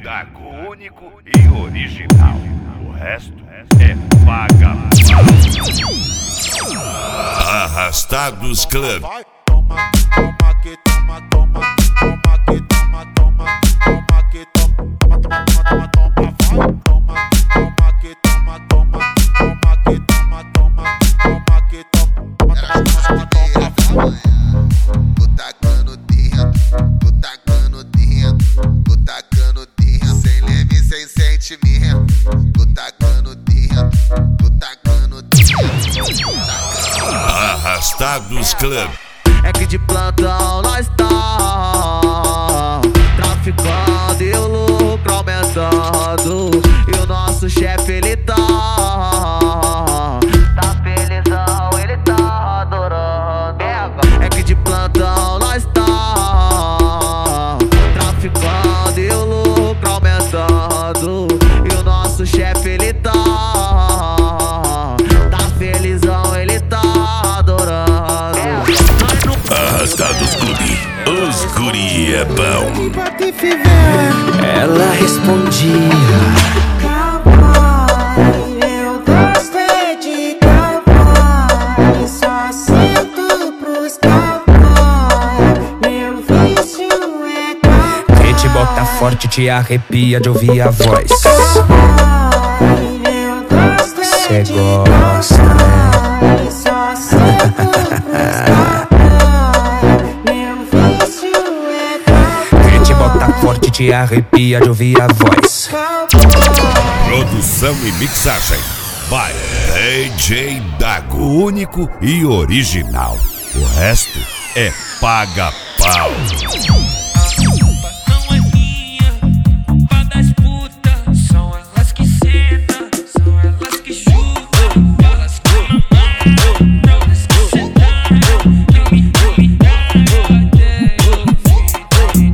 Dago, único e original. O resto é paga. Arrastados Club. Toma, toma, que toma, toma, toma, que toma, toma, toma, que toma, toma, toma, toma, toma, toma, toma, que toma, toma, toma, que toma, toma, toma, que toma, toma, toma, toma. Tô tacando dentro, sem leme, sem sentimento. Tô tacando dentro. Arrastados Club. É que de plantão nós tá traficando e o lucro aumentando. E o nosso chefe ele tá felizão, ele tá adorando. É que de plantão nós tá traficando e o lucro aumentando. E o nosso chefe ele tá felizão, ele tá adorando. Arrastados Clube. Os guri é bom. Ela respondia: cowboy, eu gostei de cowboy, só sinto pros cowboy, meu vício é cowboy. quem te bota forte te arrepia de ouvir a voz. Cowboy, eu gostei Cê de gosta, cowboy, só sinto pros cowboy, meu vício é cowboy. quem te bota forte te arrepia de ouvir a voz. Produção e mixagem by DJ Dago, único e original. O resto é paga pau. Não é minha, culpa das putas. São elas que sentam, são elas que chutam. Elas que mamam, elas que sentaram. Não me duvidaram até eu vi.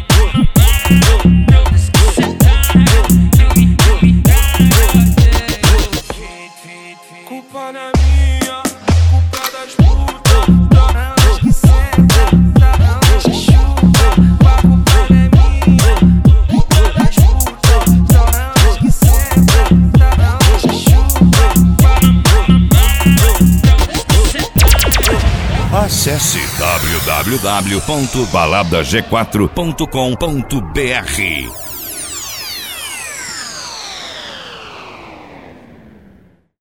Elas que sentaram, não me duvidaram até eu vi. Culpa não é minha, culpa das putas. Elas que sentam, elas que chutam. Culpa não é minha, culpa das putas. São elas que sentam, elas que chutam. Acesse www.baladag4.com.br.